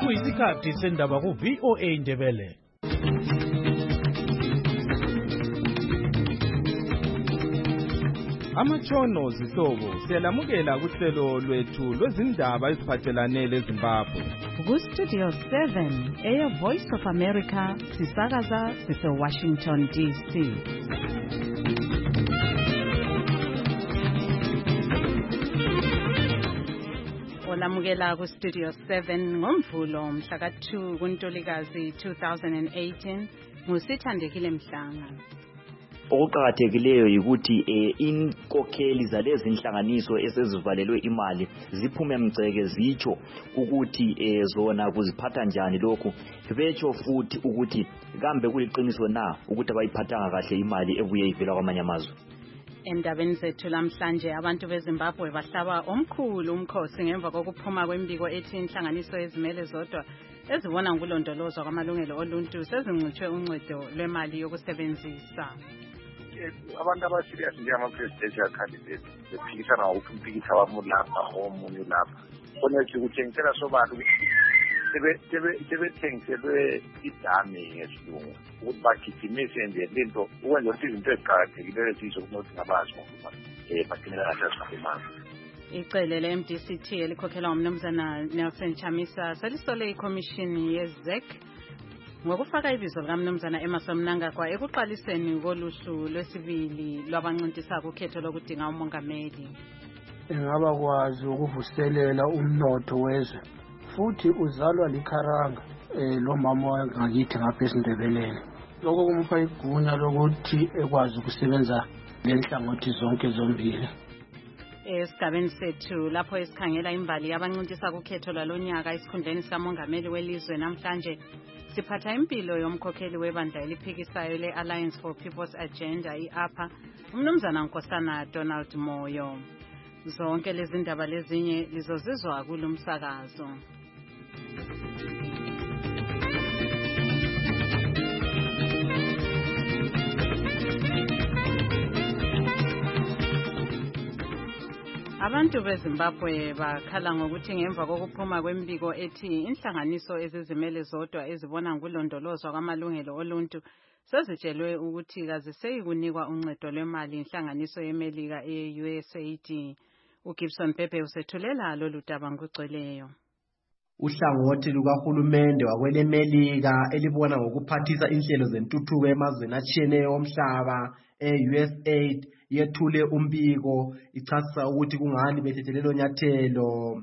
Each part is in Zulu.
Sekuyisikhathi sendaba ku VOA Ndebele. Amatshono zihlobo siyalamukela kuhlelo lwethu lwezindaba eziphathelane leZimbabwe. Ku-Studio 7 Air Voice of America sisakaza sise-Washington DC. Olamukela ku-Studio 7 ngomvulo mhla ka-2 kuNtulikazi 2018 nguSithandekile Mhlanga. Okuqhakathekileyo ukuthi inkokheli zalezi inhlanganiso esezivalelwe imali ziphume emgceke zitsho ukuthi zona kuziphatha njani lokhu, betsho futhi ukuthi kambe kuliqiniso na ukuthi abayiphathanga kahle imali ebuye ivela kwamanye amazwe. Endabeni zethu lamhlanje abantu beZimbabwe bahlaba omkhulu umkhosi ngemva kokuphuma kwembiko ethi inhlanganiso ezimele zodwa ezibona ngokulondolozwa kwamalungelo oluntu sezincithwe uncedo lwemali yokusebenzisa. Abantu abasirious njengama-presidential candidates bephikisana ngokuthi umpikisa wami ulapha omunye ulapha. Koneke ukuthengisela sobala ukuthi sebethengiselwe idami ngesilungu ukuthi bagijimise nje lento ukwenza ukuthi izinto eziqakathekileyo esizwe kunokuthi ngabazi ngokuba bagcinela kahle imali. Icele le-MDCT elikhokhelwa ngumnumzana Nelson Chamisa selisole ikhomishini ye-ZEC ngokufaka ibizo likaMnumzana Emmerson Mnangagwa ekuqaliseni koluhlu lwesibili lwabancintisa kukhetho lokudinga umongameli. Engaba kwazi ukuvuselela umnotho wezwe futhi uzalwa likharanga lo mama wangakithi ngapha eSindebeleni. Lokho kumupha igunya lokuthi ekwazi ukusebenza lenhlangothi zonke zombili. Esigabeni sethu lapho esikhangela imbali yabancintisa kukhetho lwalonyaka esikhundleni sikamongameli welizwe namhlanje siphatha impilo yomkhokheli webandla eliphikisayo le-Alliance for People's Agenda i-APA umnumzana Nkosana Donald Moyo. Zonke lezi ndaba lezinye lizozizwa kulumsakazo. Abantu beZimbabwe bakhala ngokuthi ngemva kokuphuma kwembiko ethi inhlanganiso ezizimele zodwa ezibona ngokulondolozwa kwamalungelo oluntu sezitshelwe ukuthi kaziseyikunikwa uncedo lwemali inhlanganiso yeMelika ye-USAID. uGibson Pepe usethulela lolu daba ngokugcweleyo. Uhlangothi lukahulumende wakwelemelika elibona ngokuphathisa inhlelo zentuthuko emazweni atshiyeneyo omhlaba e-USAID yethule umbiko ichasisa ukuthi kungani bethethe lelo nyathelo.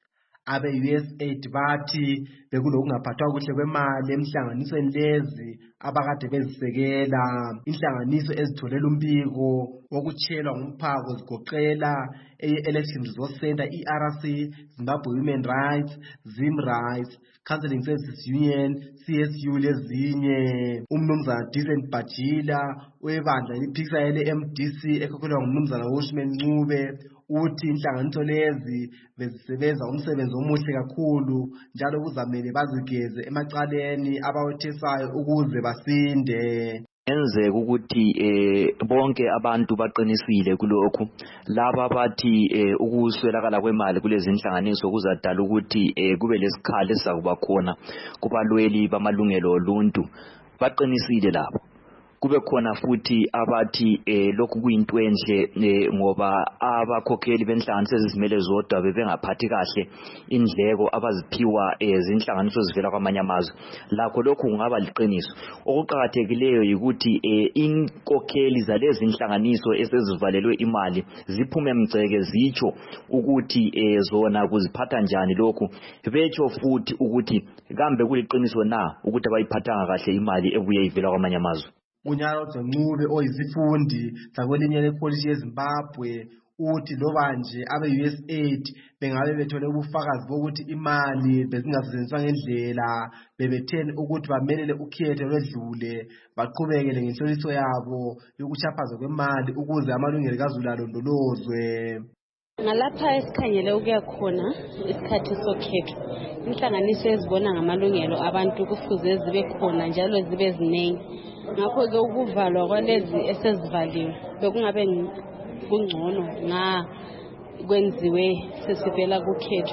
Abe-USAID bathi bekulokungaphathwa kuhle kwemali emhlanganisweni lezi abakade bezisekela. Inhlanganiso ezitholela umbiko wokutshelwa ngumphako zigoqela Election Resource Center, ERC, Zimbabwe Women Rights, Zim Rights, Counseling Services Union, CSU lezinye. Umnumzana Decent Bajila webandla eliphikisayo le-MDC ekhokhelwa ngumnumzana Washman Ncube uthi inhlanganiso lezi bezisebenza umsebenzi omuhle kakhulu njalo kuzamele bazigeze emacaleni abawethesayo ukuze basinde. Enzeka ukuthi bonke abantu baqinisile kulokhu. Laba bathi ukuswelakala kwemali kulezi inhlanganiso kuzadala ukuthi kube lesikhali esizakuba khona kubalweli bamalungelo oluntu. Baqinisile labo. Kube khona futhi abathi lokhu kuyinto enhle ngoba abakhokheli benhlanganiso ezizimele zodwa bebengaphathi kahle indleko abaziphiwa ezinhlanganiso ezivela kwamanye amazwe. Lakho lokhu kungaba liqiniso. Okuqhakathekileyo ukuthi inkokheli zalezi inhlanganiso esezivalelwe imali ziphume emgceke zitsho ukuthi zona kuziphatha njani lokhu, betsho futhi ukuthi kambe kuliqiniso na ukuthi abayiphathanga kahle imali ebuye ivela kwamanye amazwe. Unyalo Ncube oyizifundi zakwelinye lekholiji yeZimbabwe uthi loba nje abe-USAID bengabe bethole ubufakazi bokuthi imali bezingasetshenziswa ngendlela bebetheni ukuthi bamelele ukhetho lwedlule baqhubekele ngenhloliso yabo yokuchaphaza kwemali ukuze amalungelo kaZulu alondolozwe. Ngalapha esikhangele ukuya khona isikhathi sokhetho inhlanganiso ezibona ngamalungelo abantu kufuze zibe khona njalo zibe ziningi. Ngakho-ke ukuvalwa kwalezi esezivaliwe bekungabe kungcono kwenziwe sesivela kukhetho.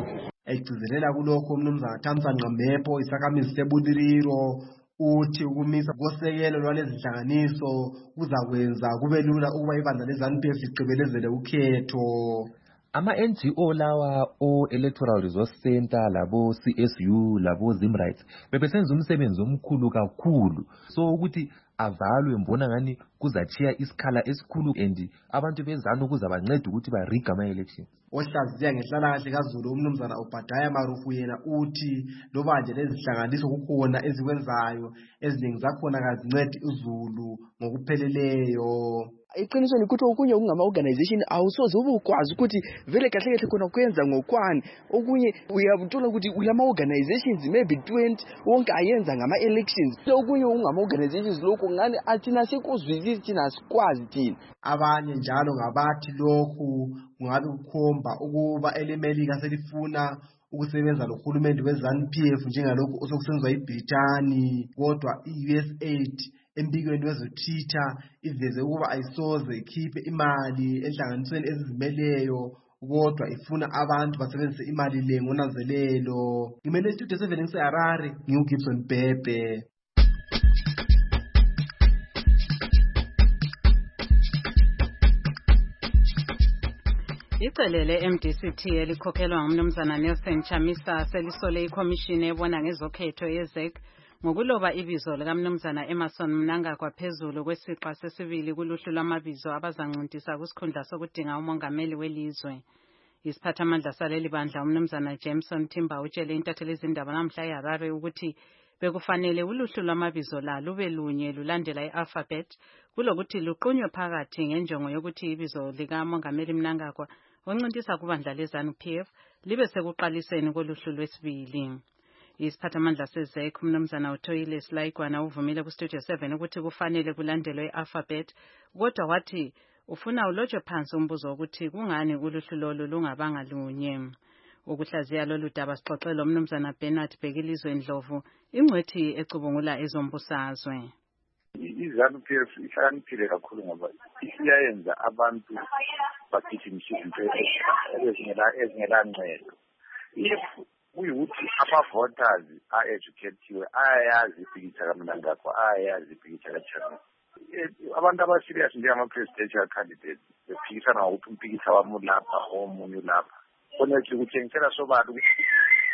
egcizelela kulokho umnumzana Thamsanqa Mepho isakhamizi seBuliliro uthi ukumisa kosekelo lwalezi nhlanganiso kuzakwenza kube lula ukuba ibandla leZANU-PF ligqibelezele ukhetho. Ama-NGO lawa o-Electoral Resource Center labo CSU labo Zimrights bebesenza umsebenzi omkhulu kakhulu so ukuthi avalwe mbona ngani kuzachiya isikhala esikhulu and abantu beZANU kuzabanceda ukuthi bariga ama-elections. Ohlaziya ngenhlalakahle kaZulu umnumzana Obadiah Marufu yena uthi loba nje lezi nhlanganiso kukhona ezikwenzayo eziningi zakhona kazincedi uZulu ngokupheleleyo. Iqiniso ukuthi okunye okungama-organization awusoze ube ukwazi ukuthi vele kahle kahle khona kwenza ngokwani. Okunye uyabuthola ukuthi kulama-organizations maybe 20 wonke ayenza ngama-elections. Okunye okungama-organizations lokhu ngani athina sikuzwisisi thina sikwazi thina. Abanye njalo ngabathi lokhu kungabe kukhomba ukuba elemelika selifuna ukusebenza lohulumende weZANU-PF njengalokhu osokusenziwa iBritani, kodwa i-USAID embikweni wezo-Twitter iveze ukuba ayisoze ikhiphe imali enhlanganisweni ezizimeleyo kodwa ifuna abantu basebenzise imali le ngonanzelelo. Ngimele istudio 7 ngiseHarare, ngiuGibson Bhebhe. Icele le-MDC elikhokhelwa ngumnumzana Nelson Chamisa selisole ikhomishini ebona ngezokhetho yeZEC ngokuloba ibizo likaMnumzana Emerson Mnangagwa phezulu kwesixa sesibili kuluhlu lwamabizo abazancuntisa kusikhundla sokudinga umongameli welizwe. Isiphathamandla saleli bandla umnumzana Jameson Timber utshele intatheli izindaba namhla eHarare ukuthi bekufanele uluhlu lwamabizo la lube lunye lulandela i-alphabet kulokuthi luqunywe phakathi ngenjongo yokuthi ibizo likamongameli Mnangagwa oncintisa kubandla leZANU-PF libe sekuqaliseni koluhlu lwesibili. Isiphathamandla seZEC umnumzana uThoyile Silayigwana uvumile kustudio 7 ukuthi kufanele kulandelwe i-alphabet kodwa wathi ufuna ulotshwe phansi umbuzo ukuthi kungani uluhlu lolu lungabanga lunye. Ukuhlaziya lolu daba sixoxela umnumzana Bernard Bhekilizwe Ndlovu ingcwethi ecubungula ezombusazwe. iZANU-PF ihlakaniphile kakhulu ngoba isiyayenza abantu bagijimise izinto ezingelancedo. If kuyukuthi ama-voters a-educatiwe ayayazi ipikitsha kaMnangagwa ayayazi ipikitsha kaChamisa. Abantu abaserious njengama-presidential candidates bephikisana ngokuthi umpikitsha wami ulapha omunye ulapha. Honestly kuthengisela sobala ukuthi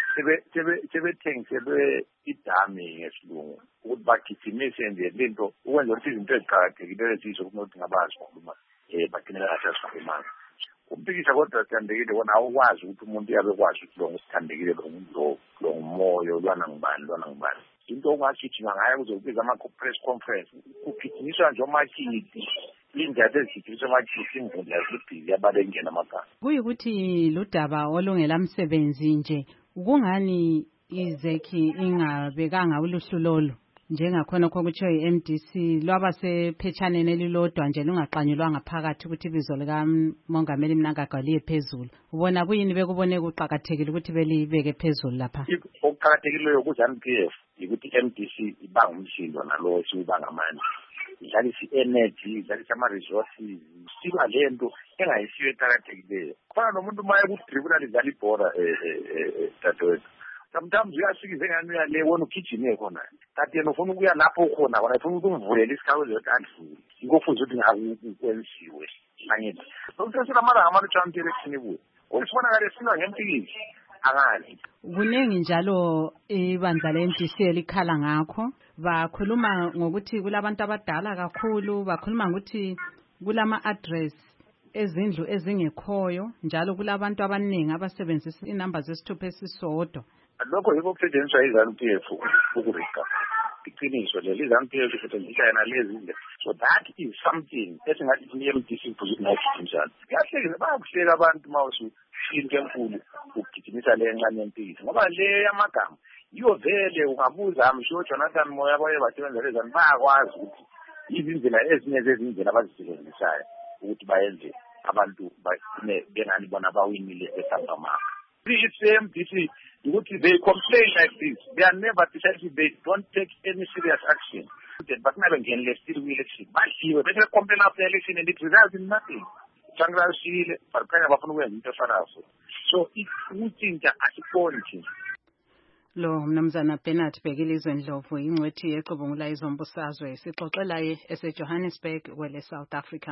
sebethengiselwe idami ngesilungu ukuthi bagijimise nje lento ukwenza ukuthi izinto eziqakathekileyo ezizwe kunokuthi ngabazikhuluma bagcinela kahle asikhulumana. Umpikisha kodwa sithandekile wona awukwazi ukuthi umuntu yabe kwazi ukuthi lo ngusithandekile lo ngumoya lwana ngibani. Into ongagijima ngayo kuzobiza ama-press conference kugijinyiswa nje omakhithi indaba ezigijinyiswa omakhithi imvula yazibhizi yabalengena amagama. Kuyikuthi ludaba olungelamsebenzi nje kungani iZEC ingabekanga uluhlu lolu njengakhona kokutshiwo i-MDC lwaba sephetshane elilodwa nje lungaqanyulwanga phakathi ukuthi ibizo likamongameli Mnangagwa liye phezulu. Ubona kuyini bekubone kuqakathekile ukuthi belibeke phezulu lapha? Okuqakathekileyo kuZANU-PF ukuthi i-MDC ibanga umsindo nalo esiwubanga amandla. Idlalisa i-energy, idlalisa ama-resources, siba lento engayisiyo eqakathekileyo. Kufana nomuntu maye ku-tribunal idlala ibhora dadewethu. Sometimes uyasikize ngani uyale wona ugijime khona. Kanti yena ufuna ukuya lapho ukhona wona ufuna ukuvulela isikhawu ukuthi andivule. Ngofuza ukuthi ngakwenziwe. Angithi. Sokusesela mara ama-chance election kuwe. Usibonakala sina ngempikisi. Angani. Kuningi njalo ibandla le-MDC elikhala ngakho. Bakhuluma ngokuthi kulabantu abadala kakhulu, bakhuluma ngokuthi kulama-address ezindlu ezingekhoyo njalo kulabantu abaningi abasebenzisa inamba zesithupha esisodwa. Lokho yiko kusetshenziswa iZANU-PF ukurika. Iqiniso leli iZANU-PF isetshenziswa yena lezi. So that is something esingathi i-MDC kuzokuthi njalo. Kahle bayakuhleka abantu mawusu into enkulu ukugijimisa le encane yempilo. Ngoba le yamagama yiyo vele ungabuza amsho Jonathan Moya baye basebenza lezani bayakwazi ukuthi izindlela ezinye zezindlela abazisebenzisayo ukuthi bayenze abantu bengani bona bawinile eSangama. It's ukuthi they complain like this. They are never decisive. They don't take any serious action. But now again, let's still election. But they complain after election and it results in nothing. Sangral Shile, Parkaya Bafunu and Interfaraso. so ukutshintsha asikonje. Lo mnumzana Bernard Bhekilizwe Ndlovu ingcwethi yequbungula izombusazwe sixoxela eseJohannesburg kwele South Africa.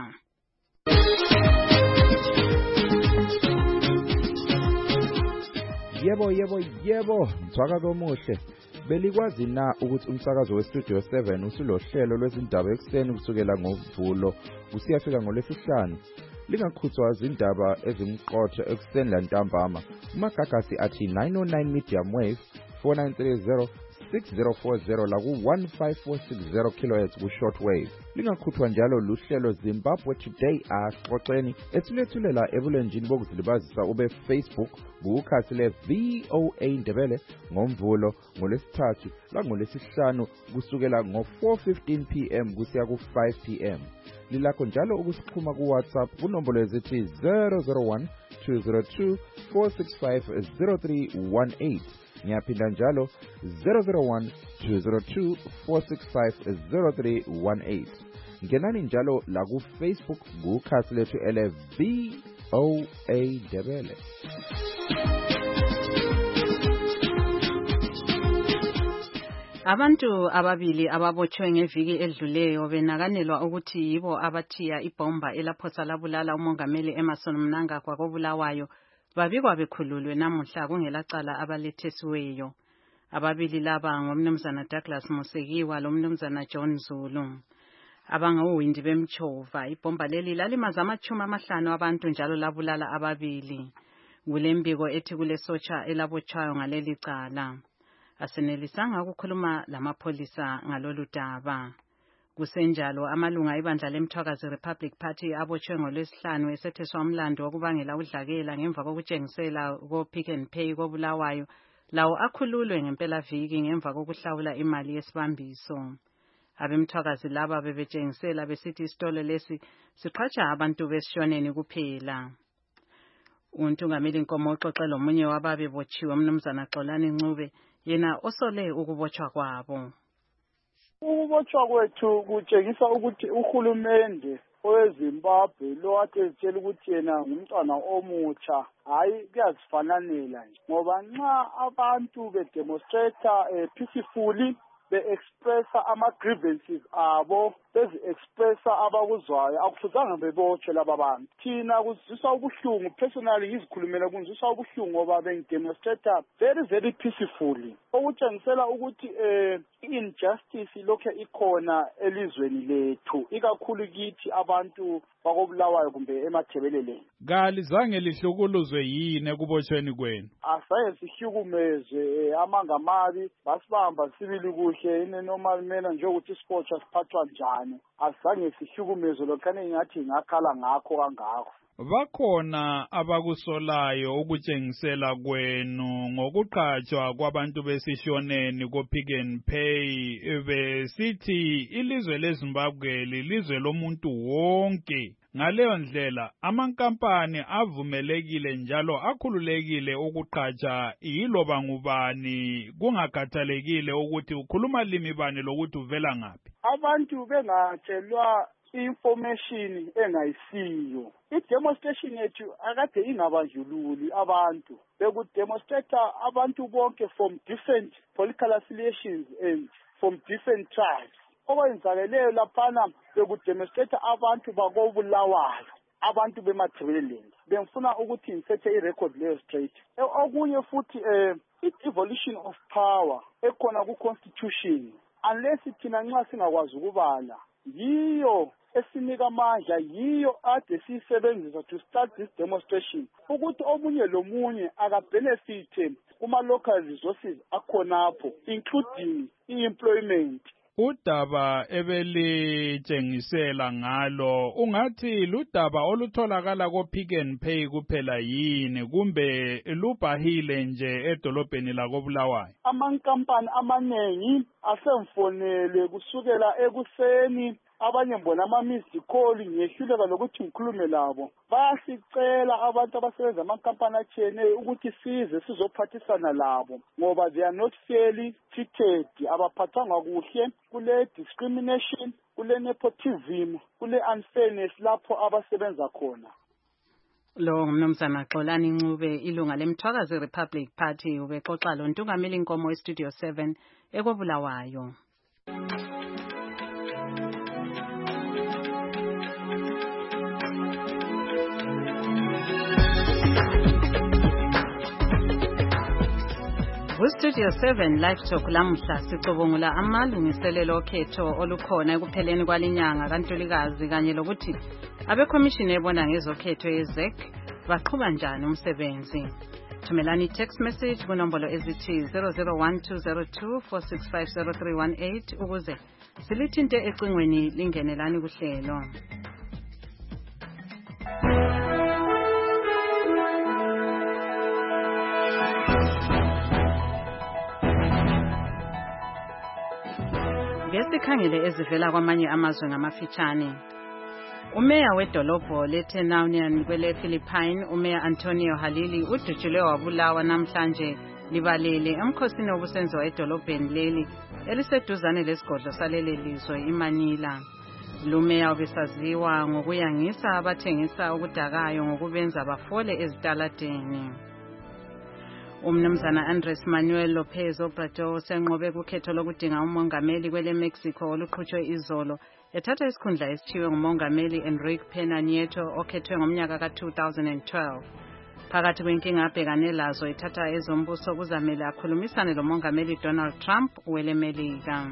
Yebo, mthwaka komuhle. Belikwazi na ukuthi umsakazo weStudio 7 usulohlelo lwezindaba ekseni kusukela ngoVulo kusiyafika ngoLwesihlanu. Lingakhuthwa izindaba ezimqotho ekseni lantambama. Umagagasi athi 909 medium wave 4930 6040 la ku-15460 kHz ku-short wave. Lingakhuthwa njalo luhlelo Zimbabwe Today axoxeni ethulethulela ebulenjini bokuzilibazisa ube Facebook kukhasi le-VOA Ndebele ngoMvulo ngoLwesithathu langolwesihlanu kusukela ngo-4:15 PM kusiya ku-5 PM. Lilakho njalo ukusixhuma ku-WhatsApp kunombolo ezithi 001 202 465 0318. Ngiyaphinda njalo 001 202 465 0318. Ngenani njalo la ku Facebook kukhasi lethu ele VOA Ndebele. Abantu ababili ababotshwe ngeviki edluleyo benakanelwa ukuthi yibo abathiya ibomba elaphosa labulala umongameli Emmerson Mnangagwa koBulawayo babikwa bekhululwe namuhla kungelacala abalethesiweyo. Ababili laba ngomnumzana Douglas Musekiwa lomnumzana John Zulu. Abangawindi bemchova ibomba leli lalimaza 50 abantu njalo labulala ababili. Kulembiko ethi kulesotsha elabotshwayo ngaleli cala. Asenelisanga ukukhuluma lamapholisa ngalolu daba. Kusenjalo amalunga ebandla lemthwakazi Republic Party abotshwe ngoLwesihlanu esetheswa umlando wokubangela udlakela ngemva kokutshengisela ko-Pick n Pay koBulawayo lawo akhululwe ngempela viki ngemva kokuhlawula imali yesibambiso. Abemthwakazi laba bebetshengisela besithi isitolo lesi siqhatsha abantu besishoneni kuphela. Untungameli Nkomo uxoxela omunye wababebotshiwe umnumzana Xolani Ncube yena osole ukubotshwa kwabo. Ukubotshwa kwethu kutshengisa ukuthi uhulumende weZimbabwe lo ade etshela ukuthi yena ngumntwana omutsha hayi kuyazifananela nje ngoba nxa abantu bedemonstrate peacefully be-expressa ama-grievances abo bezi-expressa abakuzwayo akufuzanga bebotshwe laba bantu. Thina kuzwisa ubuhlungu personally yizikhulumela kunzwisa ubuhlungu ngoba bengidemonstrata very peacefully okutshengisela ukuthi i-injustice lokhe ikhona elizweni lethu ikakhulu kithi abantu bakoBulawayo kumbe emathebeleleni. Kalizange lihlukuluzwe yini ekubotshweni kwenu? Asaye sihlukumezwe amangamabi basibamba sibili kuhle ine-normal manner njengokuthi isipotshwa siphathwa njani. Asange sihlukumezwe lokhane ngathi ngakhala ngakho kangakho. Bakhona abakusolayo ukutshengisela kwenu ngokuqhatshwa kwabantu besishoneni ko-Pick n Pay besithi ilizwe leZimbabwe lilizwe lomuntu wonke. Ngaleyo ndlela amankampani avumelekile njalo akhululekile ukuqhatsha yiloba ngubani kungakhathalekile ukuthi ukhuluma limi bani lokuthi uvela ngaphi. Abantu bengatshelwa information engayisiyo. I-demonstration yethu akade ingabandlululi abantu. Bekudemonstrata abantu bonke from different political affiliations and from different tribes. Okwenzakeleyo laphana bekudemonstrata abantu bakoBulawayo, abantu bemathebeleleni. Bengifuna ukuthi ngisethe irecord leyo straight. Okunye futhi i-evolution of power ekhona ku-constitution. Unless thina nxa singakwazi ukubala yiyo esinika amandla yiyo ade siyisebenzisa to start this demonstration ukuthi omunye lomunye akabenefite kuma-local resources akhonapho including i-employment. Udaba ebelitshengisela ngalo ungathi ludaba olutholakala ko-Pick n Pay kuphela yini kumbe lubhahile nje edolobheni lakoBulawayo? Amankampani amanengi asemfonele kusukela ekuseni abanye mbona ama-missed call ngiyehluleka lokuthi ngikhulume labo. Bayasicela abantu abasebenza amankampani atshiyeneyo ukuthi size sizophathisana labo ngoba they are not fairly treated, abaphathwanga kuhle, kule discrimination, kule nepotism, kule unfairness lapho abasebenza khona. Lo ngumnumzana Xolani Ncube ilunga lemthwakazi Republic Party ubexoxa lo ntungameli inkomo eStudio 7 ekobulawayo. Studio 7 Live Talk lamhla sicubungula amalungiselelo okhetho olukhona ekupheleni kwalinyanga kaNtulikazi kanye lokuthi abekhomishini ebona ngezokhetho yeZEC baqhuba njani umsebenzi. Thumelani text message kunombolo ezithi 001202465038 ukuze silithinte ecingweni lingenelani kuhlelo. Ngesikhangele ezivela kwamanye amazwe ngamafitshane. Umeya wedolobho leTenounan kwele Philippine, umeya Antonio Halili udutshulwe wabulawa namhlanje libalele emkhosini obusenziwa edolobheni leli eliseduzane lesigodlo saleli lizwe iManila. Lumeya ubesaziwa ngokuyangisa abathengisa okudakayo ngokubenza bafole ezitaladeni. Umnumzana Andres Manuel Lopez Obrador senqobe kukhetho lokudinga umongameli kwele Mexico oluqhutshwe izolo ethatha isikhundla esithiwe ngumongameli Enrique Pena Nieto okhethwe ngomnyaka ka-2012. Phakathi kwenkinga abhekane lazo ethatha ezombuso kuzamele akhulumisane lomongameli Donald Trump wele Melika.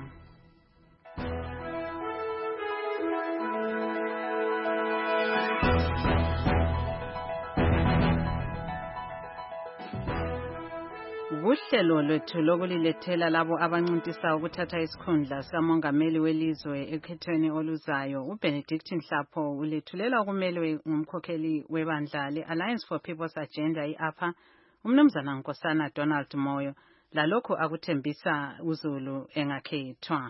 Uhlelo lwethu lokulilethela labo abancintisana ukuthatha isikhundla sikamongameli welizwe ekhethweni oluzayo uBenedict Nhlapho ulethulela ukumelwe ngumkhokheli webandla le-Alliance for People's Agenda iAPA umnumzana Nkosana Donald Moyo lalokho akuthembisa uZulu engakhethwa.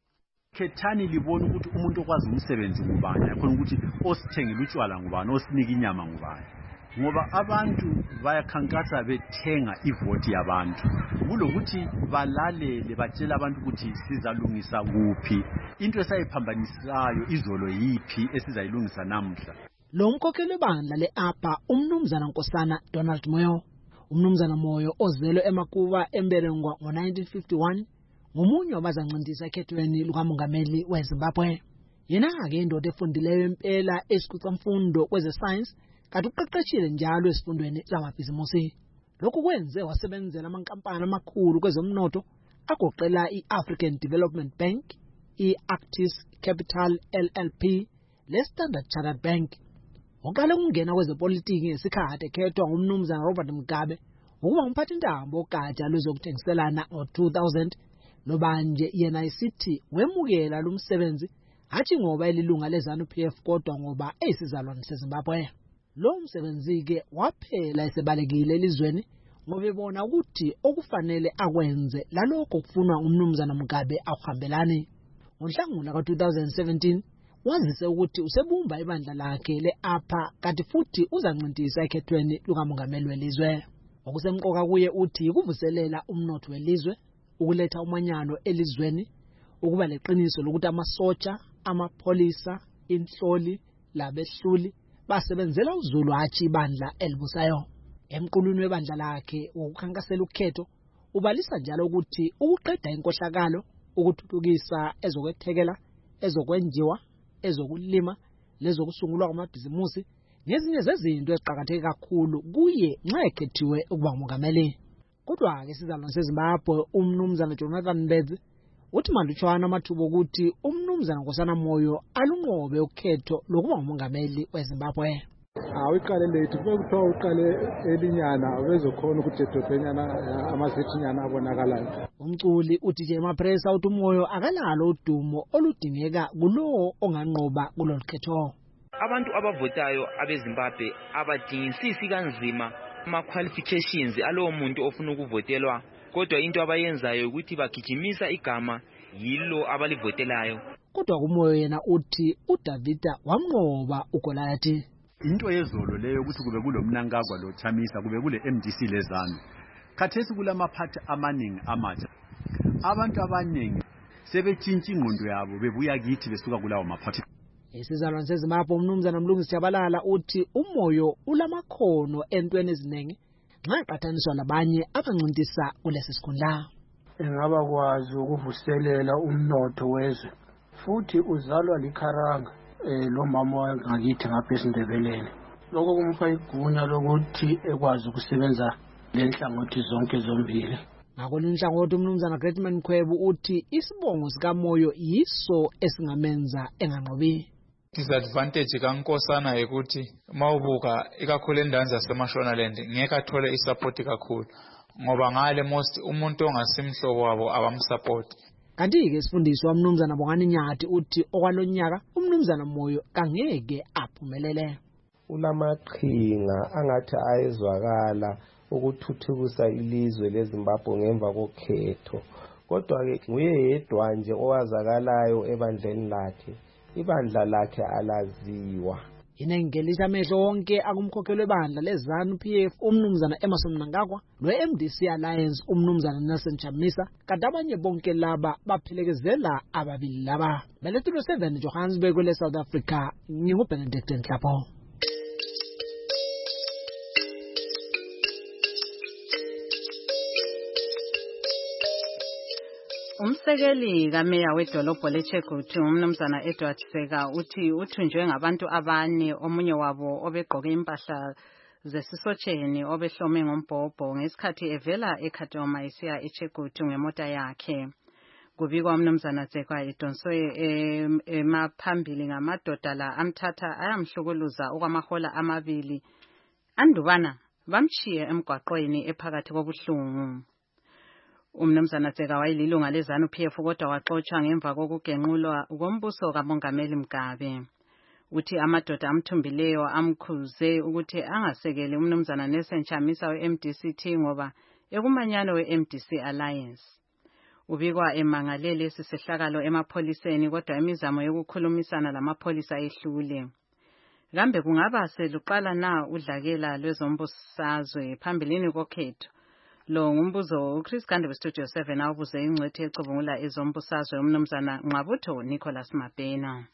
Khethani libona ukuthi umuntu okwazi umsebenzi ngubani akhona ukuthi osithengela utshwala ngubani osinika inyama ngubani. Ngoba abantu bayakhankasa bethenga ivoti yabantu kulokuthi balalele batshela abantu ukuthi sizalungisa kuphi into esayiphambanisisayo izolo yipi esizayilungisa namhla. Lo mkhokheli bandla leAPA umnumzana Nkosana Donald Moyo. Umnumzana Moyo ozelwe eMakuba emberengwa ngo-1951 ngomunye wabazancintisa ekhethweni lukamongameli weZimbabwe. Yena ke indoda efundileyo impela esikhutsamfundo kweze-science kanti uqeqeshile njalo esifundweni zamabhizimusi. Lokhu kwenze wasebenzela amankampani amakhulu kwezomnotho agoqela i-African Development Bank, i-Actis Capital LLP, le-Standard Chartered Bank. Uqale ukungena kwezepolitiki ngesikhathi ekhethwa ngumnumzana Robert Mugabe ukuba umphathintambo ogatsha lwezokuthengiselana ngo-2000 lobanje yena isithi wemukela lo msebenzi hathi ngoba elilunga leZANU-PF kodwa ngoba eyisizalwane seZimbabwe. Lo msebenzi ke waphela esebalekile elizweni ngoba ebona ukuthi okufanele akwenze lalokho kufunwa umnumzana Mugabe akuhambelani. Ngohlangula ka-2017 wazise ukuthi usebumba ibandla lakhe leAPA kanti futhi uzancintisa ekhethweni lukamongameli welizwe. Okusemqoka kuye uthi kuvuselela umnotho welizwe, ukuletha umanyano elizweni, ukuba leqiniso lokuthi amasotsha, amapholisa, inhloli labehluli basebenzela uZulu hathi ibandla elibusayo. Emqulwini webandla lakhe wokukhankasela ukhetho ubalisa njalo ukuthi ukuqeda inkohlakalo, ukuthuthukisa ezokwethekela, ezokwenjiwa, ezokulima, lezokusungulwa kwamabhizimusi nezinye zezinto eziqhakatheke kakhulu kuye nxa ekhethiwe ukuba umongameli. Kodwa ke sizalwane seZimbabwe umnumzana Jonathan Mbedzi uthi mandutshwana amathuba ukuthi umnumzana Nkosana Moyo alunqobe ukhetho lokuba umongameli weZimbabwe. Iqale lethu kuthiwa uqale elinyana bezokhona ukuthi edobhenyana amazethinyana abonakalayo. Umculi uDJ Mapresa uthi uMoyo akalalo udumo oludingeka kulowo onganqoba kulolu khetho. Abantu abavotayo abeZimbabwe abadingisisi kanzima ama-qualifications alowo muntu ofuna ukuvotelwa, kodwa into abayenzayo ukuthi bagijimisa igama yilo abalivotelayo. Kodwa kuMoyo yena uthi uDavida wamnqoba uGoliathi. Into yezolo leyo ukuthi kube kulomnankagwa lo Chamisa kube kule MDC leZANU. Khathesi kulamaphathi amaningi amatsha. Abantu abaningi sebetshintsha ingqondo yabo bebuya kithi besuka kulawo maphathi. Isizalwane seZimbabwe umnumzana Mlungisi Jabalala uthi umoyo ulamakhono entweni eziningi nxa iqathaniswa labanye abancintisa kulesi sikhundla. Engaba kwazi ukuvuselela umnotho wezwe futhi uzalwa likharanga lo mama wangakithi ngapha eSindebeleni. Lokho kumupha igunya lokuthi ekwazi ukusebenza lenhlangothi zonke zombili. Ngakolunye uhlangothi umnumzana Greatman Khwebu uthi isibongo sikaMoyo yiso esingamenza enganqobi. Disadvantage kaNkosana ukuthi mawubuka ikakhulu endaweni zaseMashonaland ngeke athole isupport kakhulu ngoba ngale most umuntu ongasimhlobo wabo abamsupport. Kanti-ke isifundiswa umnumzana Bongani Nyathi uthi okwalonyaka umnumzana Moyo kangeke aphumelele. Ulamaqhinga angathi ayezwakala ukuthuthukisa ilizwe leZimbabwe ngemva kokhetho. Kodwa-ke nguye yedwa nje owazakalayo ebandleni lakhe. Ibandla lakhe alaziwa. Inengelisha amehlo wonke akumkhokheli webandla leZANU-PF umnumzana Emerson Mnangagwa lo-MDC Alliance umnumzana Nelson Chamisa kanti abanye bonke laba baphelekezela ababili laba. Belethulo 7 Johannesburg le South Africa nginguBenedict Nhlapo. Umsekeli kameya wedolobho leChegutu umnumzana Edward Seka uthi uthunjwe ngabantu abane omunye wabo obegqoke impahla zesisotsheni obehlome ngombhobho ngesikhathi evela eKhatoma esiya eChegutu ngemota yakhe. Kubikwa umnumzana Seka edonswe emaphambili ngamadoda la amthatha ayamhlukuluza okwamahola amabili andubana bamshiye emgwaqweni ephakathi kobuhlungu. Umnumzana Seka wayililunga leZANU-PF kodwa waxoshwa ngemva kokugenqulwa kombuso kaMongameli Mugabe. Uthi amadoda amthumbileyo amkhuze ukuthi angasekeli umnumzana Nelson Chamisa we-MDC ngoba ekumanyano we-MDC Alliance. Ubikwa emangalele sisehlakalo emapholiseni kodwa imizamo yokukhulumisana lamapholisa ehlule. Kambe kungaba seluqala na udlakela lwezombusazwe phambilini kokhetho? Lo ngumbuzo uChris Gande weStudio 7 awubuze ingcwethi ecubungula ezombusazwe umnumzana Nqabutho Nicholas Mabhena.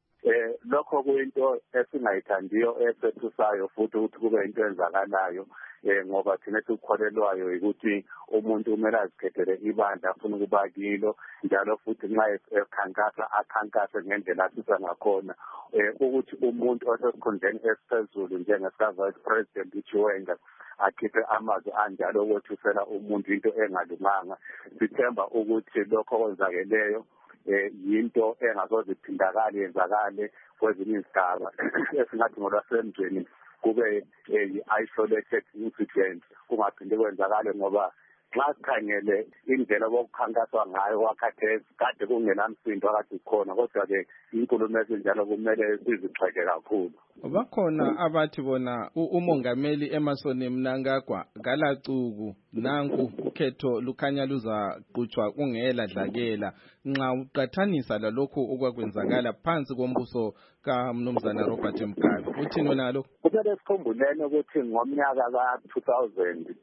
Lokho kuyinto esingayithandiyo esethusayo futhi ukuthi kube into enzakalayo ngoba thina sikholelwayo ukuthi umuntu kumele azikhethele ibandla afuna ukuba kilo njalo futhi nxa akhankasa ngendlela asisa ngakhona ukuthi umuntu osesikhundleni esiphezulu njengesika-Vice President uChiwenga akhiphe amazwi anjalo okwethusela umuntu into engalunganga. Sithemba ukuthi lokho kwenzakeleyo yinto engasoze iphindakale yenzakale kwezinye izigaba esingathi ngolwasemzweni kube i-isolated incident kungaphinde kwenzakale ngoba nxa sikhangele indlela okukhankaswa ngayo wakhathesi kade kungenamsindo akade khona kodwa-ke inkulumo ezinjalo kumele sizigxeke kakhulu. Bakhona abathi bona umongameli Emerson Mnangagwa kalacuku nanku ukhetho lukhanya luzaqhutshwa kungela dlakela nxa uqathanisa lalokho okwakwenzakala phansi kombuso kaMnumzana Robert Mugabe. Uthini wena lo? Kumele sikhumbuleni ukuthi ngomnyaka ka-2000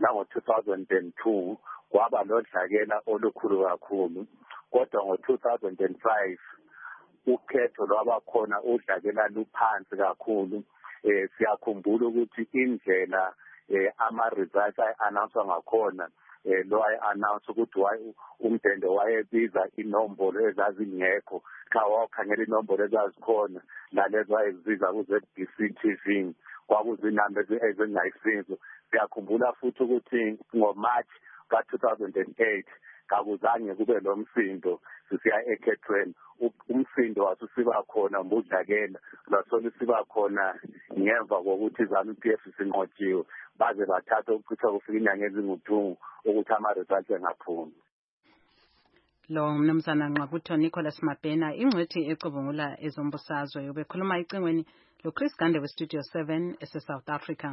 nango-2002 kwaba lodlakela olukhulu kakhulu kodwa ngo-2005 ukhetho lwaba khona udlakela luphansi kakhulu. Siyakhumbula ukuthi indlela ama-results ayi-announcewa ngakhona lo ayi-announce ukuthi umdende wayebiza inombolo ezazingekho xa wakhangela inombolo ezazikhona nalezo wayezibiza ku-ZBC TV kwakuzinamba ezingayisizo. Siyakhumbula futhi ukuthi ngoMarch ka-2008 kakuzange kube lo msindo sisiya ekhethweni. Umsindo wasusiba khona mbudlakela lwasona siba khona ngemva kokuthi iZANU-PF sinqotshiwe baze bathatha ukuchitha kufika inyanga ezingu-2 ukuthi ama-results engaphumi. Lo mnumzana Nqabutho Nicholas Mabhena ingcwethi ecubungula ezombusazwe ubekhuluma icingweni loChris Gande weStudio 7 ese-South Africa.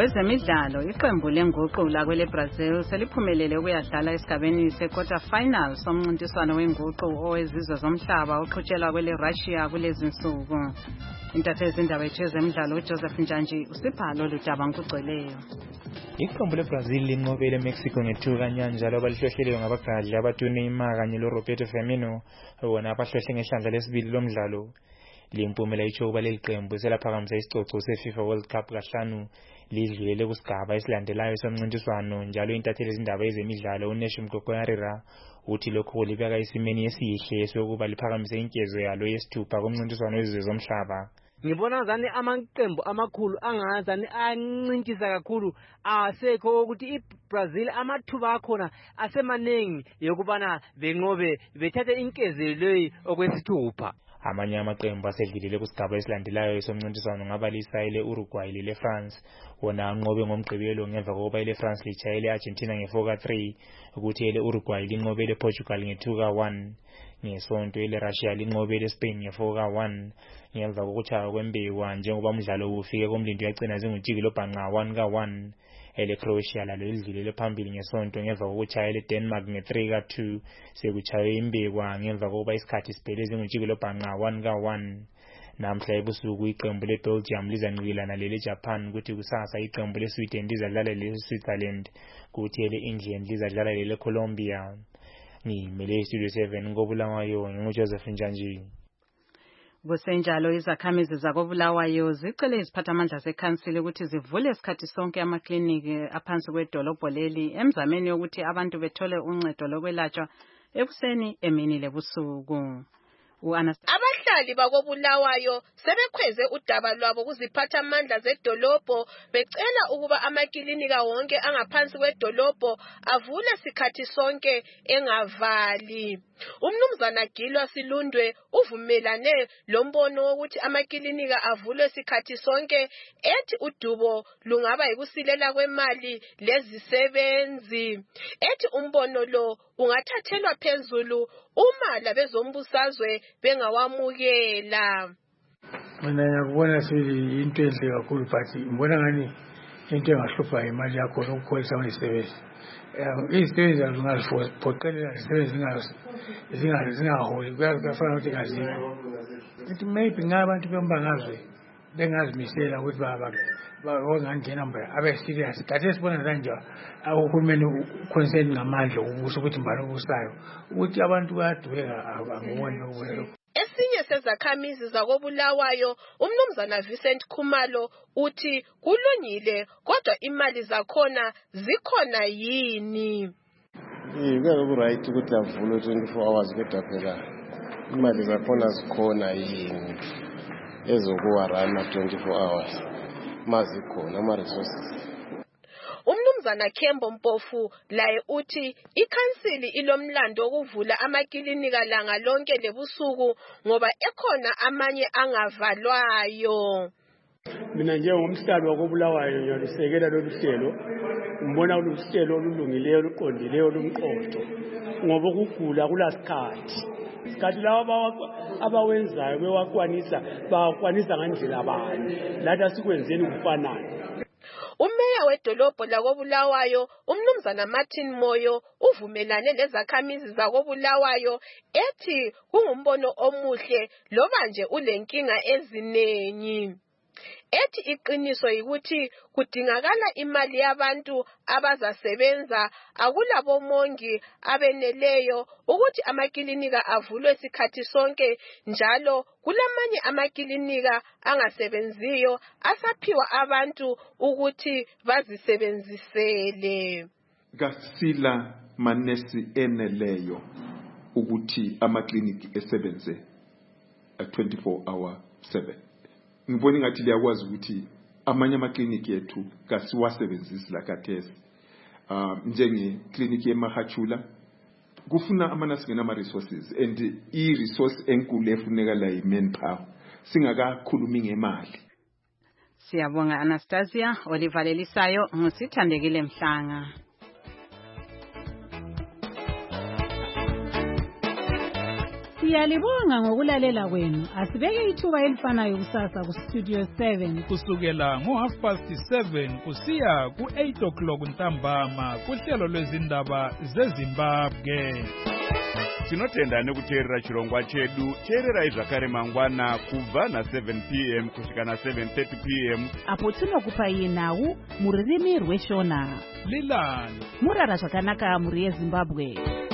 Kwezemidlalo, iqembu lenguqu lakwele Brazil seliphumelele ukuyadlala esigabeni se-quarter final somncintiswano wenguqu owezizwe zomhlaba oqhutshelwa kwele Russia kulezi nsuku. Intatheli indaba yethu yezemidlalo uJoseph Njanji usipha lolu daba ngokugcweleyo. Iqembu leBrazil linqobele eMexico ngethuka njalo abalihlohleleyo ngabagadli abaTuneymar kanye loRoberto Firmino bona abahlohle ngehlandla lesibili lomdlalo. Limpumela itsho ukuba leli qembu selaphakamisa isicoco seFIFA World Cup kahlanu lidlulele kusigaba esilandelayo somncintiswano njalo intatheli izindaba ezemidlalo uNesh Mkokoyarira uthi lokho kulibeka esimeni esihle sokuba liphakamise inkezo yalo yesithupha kumncintiswano wezizwe zomhlaba. Ngibona ngani amaqembu amakhulu angazani ancintisa kakhulu asekho ukuthi iBrazil amathuba akhona asemaningi yokubana benqobe bethathe inkezo leyi okwesithupha. Amanye amaqembu asedlulile kusigaba esilandelayo somncintiswano ngaba lisayile Uruguay le France wona anqobe ngomgqibelo ngemva kokuba ile France lichayele Argentina nge4-3 ukuthi ile Uruguay linqobele Portugal nge2-1 ngesonto ile Russia linqobele Spain nge4-1 ngemva kokuchaya kwembewa njengoba umdlalo ufike kumlindo yagcina zingutiki lobhanqa 1-1 ele Croatia lalo lidlulele phambili ngesonto ngemva kokuchaya le Denmark nge3-2 sekuchaye imbekwa ngemva kokuba isikhathi siphele zingutiki lobhanqa 1-1. Namhla ebusuku iqembu leBelgium lizanqilana lele Japan ukuthi kusasa iqembu leSweden lizadlala leSwitzerland kuthi eleEngland lizadlala lele Colombia. Ngimele Studio 7 ngobulawayo nguJoseph Njanji. Kusenjalo izakhamizi zakobulawayo zicele iziphathamandla zekhansili ukuthi zivule isikhathi sonke amakliniki aphansi kwedolobho leli emzameni yokuthi abantu bethole uncedo lokwelatshwa ekuseni emini lebusuku. Abahlali bakobulawayo sebekhweze udaba lwabo kuziphathamandla zedolobho becela ukuba amakilinika wonke angaphansi kwedolobho avule sikhathi sonke engavali. Umnumzana Gilwa Silundwe uvumelane lombono wokuthi amakilinika avulwe sikhathi sonke ethi udubo lungaba yikusilela kwemali lezisebenzi. Ethi umbono lo ungathathelwa phezulu uma labezombusazwe bengawamukela. Mina ngiyabona sili into enhle kakhulu but ngibona ngani into engahlupha imali yakho lokukholisa izisebenzi. Izisebenzi azingaziphoqelela izisebenzi zingaholi kuyafana ukuthi kazikho. Ithi maybe ngabantu bembangazwe bengazimisela ukuthi bangangena mbaya abe serious. Kade sibona kanje uhulumeni concern ngamandla ukubusa ukuthi mbalo ubusayo ukuthi abantu bayadubeka angiboni lokho. Esinye sezakhamizi zakobulawayo umnumzana Vincent Khumalo uthi kulungile kodwa imali zakhona zikhona yini? Kuyaba right ukuthi avule 24 hours kodwa phela imali zakhona zikhona yini ezokuwarana 24 hours mazikhona ama resources. Umnumzana Kembo Mpofu laye uthi ikhansili ilomlando wokuvula amakilinika langa lonke lebusuku ngoba ekhona amanye angavalwayo. Mina njengomhlali wakobulawayo ngiyalisekela lolu hlelo. Ngibona uluhlelo olulungileyo oluqondileyo lumqoqo ngoba ukugula kulasikhathi. Isikhathi laba abawenzayo bewakwanisa bakwanisa ngandlela bani lathi sikwenzeni kufanana. Umeya wedolobho lakobulawayo umnumzana Martin Moyo uvumelane lezakhamizi zakobulawayo ethi kungumbono omuhle loba nje ulenkinga ezinengi. Ethi iqiniso ukuthi kudingakala imali yabantu abazasebenza akulabo mongi abeneleyo ukuthi amakilinika avulwe sikhathi sonke njalo kulamanye amakilinika angasebenziyo asaphiwa abantu ukuthi bazisebenzisele. Kasila manesi eneleyo ukuthi amakliniki esebenze 24/7. Ngibona ngathi liyakwazi ukuthi amanye amakliniki ethu kasiwasebenzisi la khathesi. Njenge kliniki eMahachula kufuna amanasi ngena ama resources and i-resource enkulu efuneka la i-manpower singakakhulumi ngemali. Siyabonga Anastasia olivalelisayo ngusithandekile Mhlanga. Siyalibonga ngokulalela kwenu. Asibeke ithuba elifanayo kusasa ku Studio 7 kusukela ngo7:30 kusiya ku8 o'clock ntambama kuhlelo lwezindaba zeZimbabwe. Tinotenda nekuteerera chirongwa chedu. Teererai zvakare mangwana kubva na7 p.m. kusvika na7:30 p.m. apo tinokupai nhau mururimi rweshona. Lilani murara zvakanaka muri yeZimbabwe.